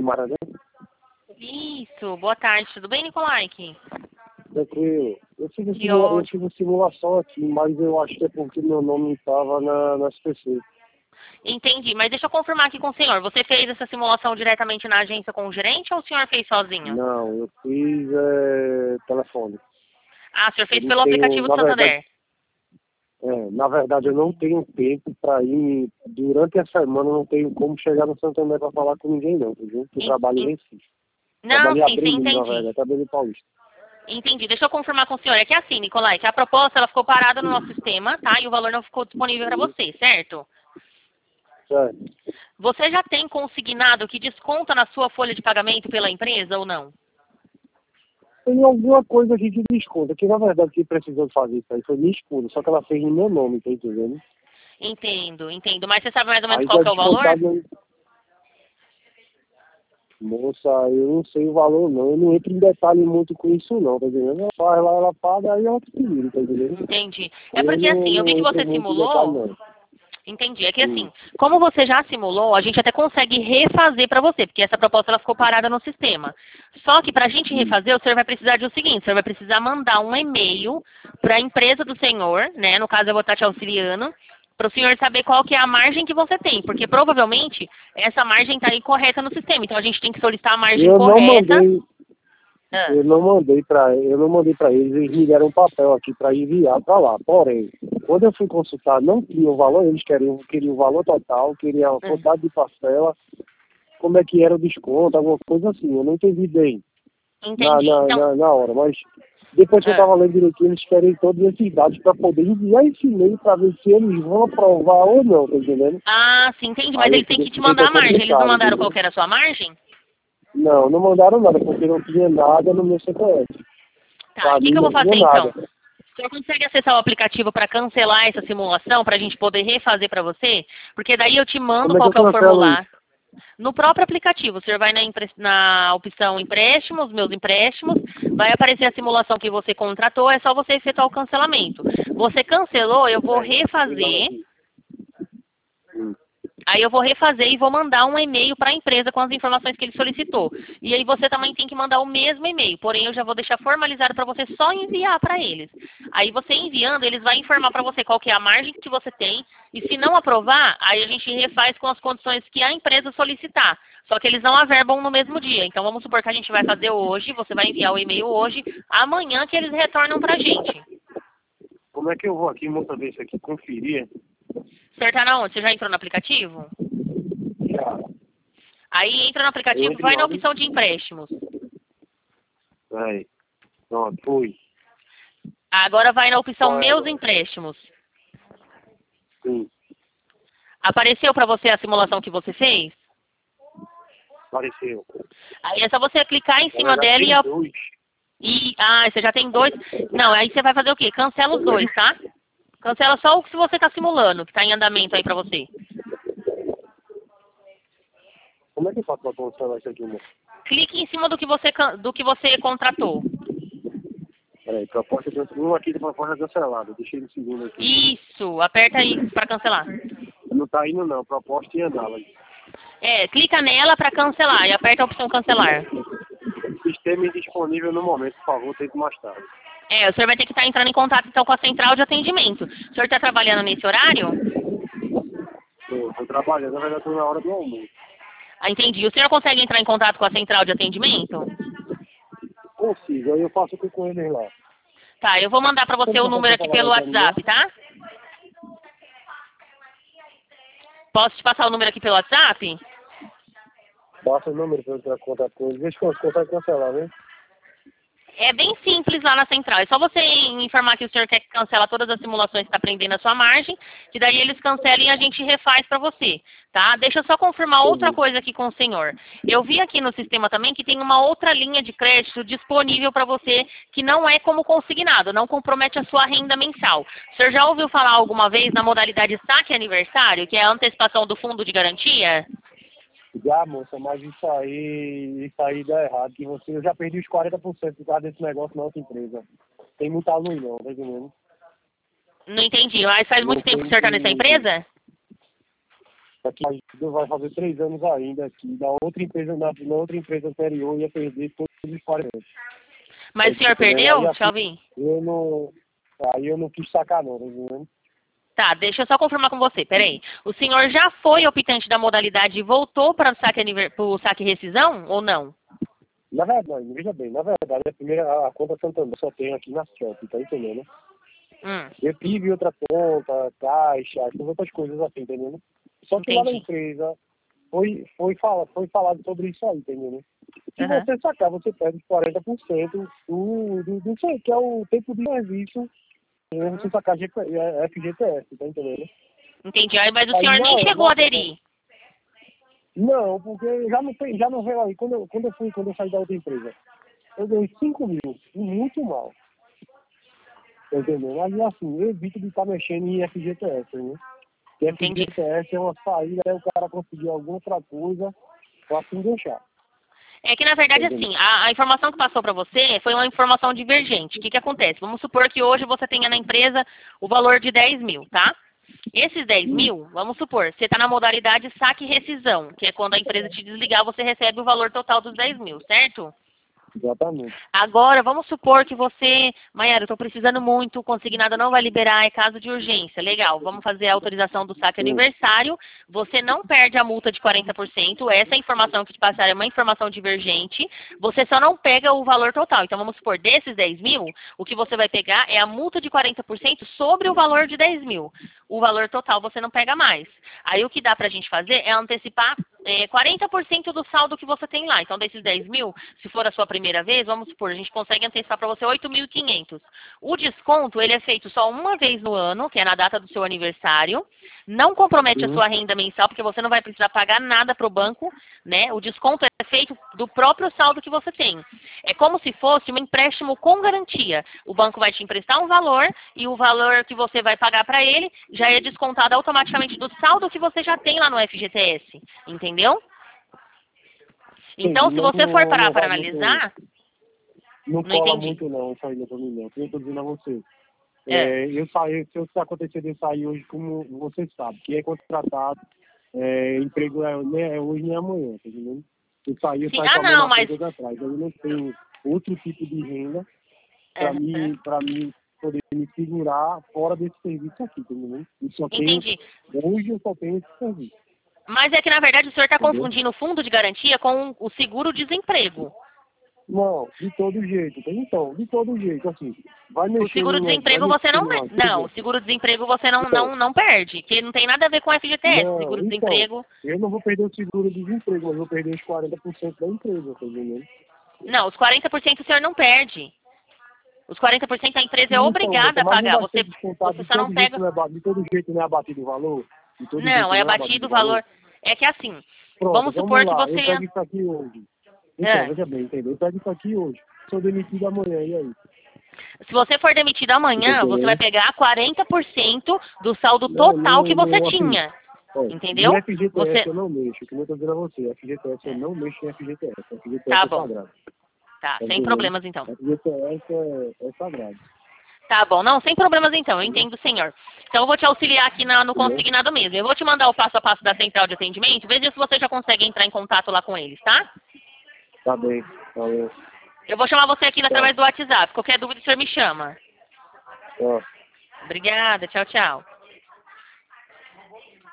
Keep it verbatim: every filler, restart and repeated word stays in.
Maranhão. Isso, boa tarde, tudo bem, Nicolai? Tranquilo. Eu fiz, Que simula... eu ótimo. fiz uma simulação aqui, mas eu acho que é porque meu nome estava na, na S P C. Entendi, mas deixa eu confirmar aqui com o senhor. Você fez essa simulação diretamente na agência com o gerente ou o senhor fez sozinho? Não, eu fiz é, telefone. Ah, o senhor Eu fez não pelo tenho, aplicativo na do verdade, Santander. é, na verdade eu não tenho tempo para ir, durante a semana eu não tenho como chegar no Santander para falar com ninguém não, entendeu? Eu En- trabalho em en- Recife. Não, Trabalho em sim, sim, Abril, na entendi. verdade, trabalho em Paulista. Entendi. Deixa eu confirmar com o senhor. É que é assim, Nicolai, que a proposta ela ficou parada no nosso sistema, tá? E o valor não ficou disponível para você, certo? Certo. Você já tem consignado que desconta na sua folha de pagamento pela empresa ou não? Tem alguma coisa aqui que desconta, que na verdade quem precisou fazer isso aí foi minha esposa, só que ela fez no meu nome, tá entendendo? Entendo, entendo. Mas você sabe mais ou menos Aí qual já que é o valor? descontado. Moça, eu não sei o valor não, eu não entro em detalhe muito com isso não, tá entendendo? Ela faz lá, ela paga, aí ela se vira, tá entendendo? Entendi. É Eu porque não, assim, eu vi não que entro você muito em detalhe simulou. não. Entendi. É que Hum. assim, como você já simulou, a gente até consegue refazer para você, porque essa proposta ela ficou parada no sistema. Só que para a gente Hum. refazer, o senhor vai precisar de o seguinte, o senhor vai precisar mandar um e-mail para a empresa do senhor, né? No caso eu vou estar te auxiliando, para o senhor saber qual que é a margem que você tem, porque provavelmente essa margem está incorreta no sistema. Então a gente tem que solicitar a margem Eu não correta. mandei, Ah, eu não mandei para eu não mandei para eles, eles me deram um papel aqui para enviar para lá. Porém, quando eu fui consultar, não tinha o valor, eles queriam, queriam o valor total, queriam a ah, quantidade de parcela, como é que era o desconto, alguma coisa assim. Eu não entendi bem na, entendi. na, Então, na, na hora, mas depois que eu ah, estava lendo direitinho, eles querem todos esses dados para poder enviar esse e-mail para ver se eles vão aprovar ou não, tá entendendo? ah, sim, entendi. Mas Aí eu eles têm fiquei, que te fiquei mandar a tentando margem. Eles não complicado, mandaram qual entendeu? que era a sua margem? Não, não mandaram nada, porque não tinha nada no meu C P F. Tá, e Para o que, que mim eu vou não tinha fazer então? nada. O senhor consegue acessar o aplicativo para cancelar essa simulação, para a gente poder refazer para você? Porque daí eu te mando Como é que qual eu que é o cancelo isso? formulário. No próprio aplicativo, o senhor vai na, impre- na opção empréstimos, meus empréstimos, vai aparecer a simulação que você contratou, é só você efetuar o cancelamento. Você cancelou, eu vou É, ligando refazer. aqui. Hum. Aí eu vou refazer e vou mandar um e-mail para a empresa com as informações que ele solicitou. E aí você também tem que mandar o mesmo e-mail, porém eu já vou deixar formalizado para você só enviar para eles. Aí você enviando, eles vão informar para você qual que é a margem que você tem, e se não aprovar, aí a gente refaz com as condições que a empresa solicitar. Só que eles não averbam no mesmo dia. Então vamos supor que a gente vai fazer hoje, você vai enviar o e-mail hoje, amanhã que eles retornam para a gente. Como é que eu vou aqui, moça, ver isso aqui, conferir? O senhor tá na onde? Você já entrou no aplicativo? Já. Aí entra no Eu aplicativo, entro em vai na ordem. opção de empréstimos. Aí. Pronto, fui. Agora vai na opção Qual é Meus agora? Empréstimos. Sim, Apareceu para você a simulação que você fez? apareceu. Aí é só você clicar em Na cima verdade dela e, tem a- dois. e... Ah, você já tem dois. Não, aí você vai fazer o quê? Cancela os dois, tá? Cancela só o que você está simulando, que está em andamento aí para você. Como é que eu faço para cancelar isso aqui, moça? Clique em cima do que você, can- do que você contratou. Peraí, proposta de um aqui de proposta cancelada. Deixei no segundo aqui. Isso, aperta aí para cancelar. Não tá indo não, proposta em análise. É, clica nela para cancelar e aperta a opção cancelar. Sistema indisponível no momento, por favor, tente mais tarde. É, o senhor vai ter que estar entrando em contato então com a central de atendimento. O senhor está trabalhando nesse horário? Tô, tô trabalhando, na verdade tô na hora do almoço. Ah, entendi. O senhor consegue entrar em contato com a central de atendimento? Consigo, aí eu faço tudo com eles lá. Tá, eu vou mandar pra você Como o você número quer aqui falar pelo mais pra mim, né? WhatsApp, tá? Posso te passar o número aqui pelo WhatsApp? Passa o número para eu entrar em contato com eles. Vê se consegue cancelar, né? É bem simples lá na central. É só você informar que o senhor quer que cancela todas as simulações que está prendendo a sua margem, que daí eles cancelem e a gente refaz para você, tá? Deixa eu só confirmar outra Entendi. coisa aqui com o senhor. Eu vi aqui no sistema também que tem uma outra linha de crédito disponível para você que não é como consignado, não compromete a sua renda mensal. O senhor já ouviu falar alguma vez na modalidade saque aniversário, que é a antecipação do fundo de garantia? Já, moça, mas isso aí, isso aí dá errado. Que você, eu já perdi os quarenta por cento por causa desse negócio na outra empresa. Tem muita luz não, tá entendendo? Não entendi. Mas faz Não muito tempo que o tem senhor está nessa que... empresa? Aqui vai fazer três anos ainda aqui. Da outra empresa, na, na outra empresa anterior, ia perder todos os quarenta. Mas o senhor perdeu, aí, assim, Chalvin? Eu não... Aí eu não quis sacar não, tá entendendo? Tá, deixa eu só confirmar com você, peraí. O senhor já foi optante da modalidade e voltou para o saque, aniver... pro saque rescisão ou não? Na verdade, veja bem, na verdade, a primeira a conta Santander só tenho aqui na Shop, tá entendendo? Hum. Eu tive outra conta, caixa, essas outras coisas assim, entendendo? Só que Entendi. lá na empresa foi, foi, fala, foi falado sobre isso aí, entendeu? Se Uhum. você sacar, você perde quarenta por cento do, do, do que é o tempo de serviço, né, você sacar G P, F G T S, tá entendendo? Entendi. Aí, mas o Aí, senhor nem não, chegou não, a aderir. Não, porque já não, tem, já não veio aí. Quando eu, quando eu fui, quando eu saí da outra empresa, eu ganhei cinco mil, e muito mal. Tá entendendo? Mas assim, eu evito de estar mexendo em F G T S, né? Porque Entendi. F G T S é uma saída, aí o cara conseguir alguma outra coisa pra assim deixar. É que, na verdade, Entendi. assim, a, a informação que passou para você foi uma informação divergente. O que, que acontece? Vamos supor que hoje você tenha na empresa o valor de dez mil, tá? Esses dez mil, vamos supor, você está na modalidade saque e rescisão, que é quando a empresa te desligar, você recebe o valor total dos dez mil, certo? Exatamente. Agora, vamos supor que você, Maiara, eu estou precisando muito, o consignado não vai liberar, é caso de urgência. Legal, vamos fazer a autorização do saque Sim. aniversário. Você não perde a multa de quarenta por cento. Essa informação que te passaram é uma informação divergente. Você só não pega o valor total. Então, vamos supor, desses dez mil, o que você vai pegar é a multa de quarenta por cento sobre o valor de dez mil. O valor total você não pega mais. Aí, o que dá para a gente fazer é antecipar é, quarenta por cento do saldo que você tem lá. Então, desses dez mil, se for a sua primeira vez, vamos supor, a gente consegue antecipar para você oito mil e quinhentos. O desconto, ele é feito só uma vez no ano, que é na data do seu aniversário. Não compromete a Sim. sua renda mensal, porque você não vai precisar pagar nada para o banco, né? O desconto é feito do próprio saldo que você tem. É como se fosse um empréstimo com garantia. O banco vai te emprestar um valor e o valor que você vai pagar para ele já é descontado automaticamente do saldo que você já tem lá no F G T S. Entendeu? Então, Sim, se não, você for parar não para vai muito, analisar, não não cola entendi. muito não, isso aí pra mim não. O que eu tô dizendo a você. É. É, eu saí, se isso acontecer de eu sair hoje, como você sabe, que é contratado, é, emprego é, nem é hoje nem amanhã, tá entendendo? Eu saí, eu Sim, saí ah com a mão não, na mas... frente de atrás. Eu não tenho outro tipo de renda para Uhum. mim, para mim poder me segurar fora desse serviço aqui, tá entendendo? Eu só tenho, Entendi. hoje eu só tenho esse serviço. Mas é que, na verdade, o senhor está Entendeu? confundindo o fundo de garantia com o seguro-desemprego. Não, de todo jeito. Então, de todo jeito, assim, vai O mexer no... Vai seguro-desemprego você mexer não... no... per- Não, o seguro-desemprego você não, Então, não, não perde, que não tem nada a ver com o F G T S. não, então, Seguro-desemprego... eu não vou perder o seguro-desemprego, mas vou perder os quarenta por cento da empresa, tá entendendo? Não, os quarenta por cento o senhor não perde. Os quarenta por cento a empresa é Sim, então, obrigada moça, a mas não pagar. vai Você, ser descontado você de só não todo jeito, pega... não é, ba- de todo jeito não é abatido o valor? De todo Não, jeito é não é abatido abatido o o valor? valor... É que assim, Pronto, vamos vamos supor que lá, você... eu pego isso aqui hoje. Então, É. veja bem, entendeu? Eu pego isso aqui hoje. Sou demitido amanhã, e aí? Se você for demitido amanhã, você vai Entendeu? pegar quarenta por cento do saldo Não, total não, que você não, assim, tinha. ó, Entendeu? em F G T S Você... eu não mexo, como eu tô dizendo a você, F G T S eu não mexo em F G T S, F G T S Tá é bom. sagrado, Tá, tá sem entendendo? problemas então. F G T S é, é sagrado, Tá bom, não, sem problemas então, eu entendeu? entendo, senhor. Então eu vou te auxiliar aqui na- no Entendeu? consignado mesmo. Eu vou te mandar o passo a passo da central de atendimento, veja se você já consegue entrar em contato lá com eles, tá? Tá bem, tá bem, Eu vou chamar você aqui tá, através do WhatsApp. Qualquer dúvida, o senhor me chama. ó. Obrigada, tchau, tchau.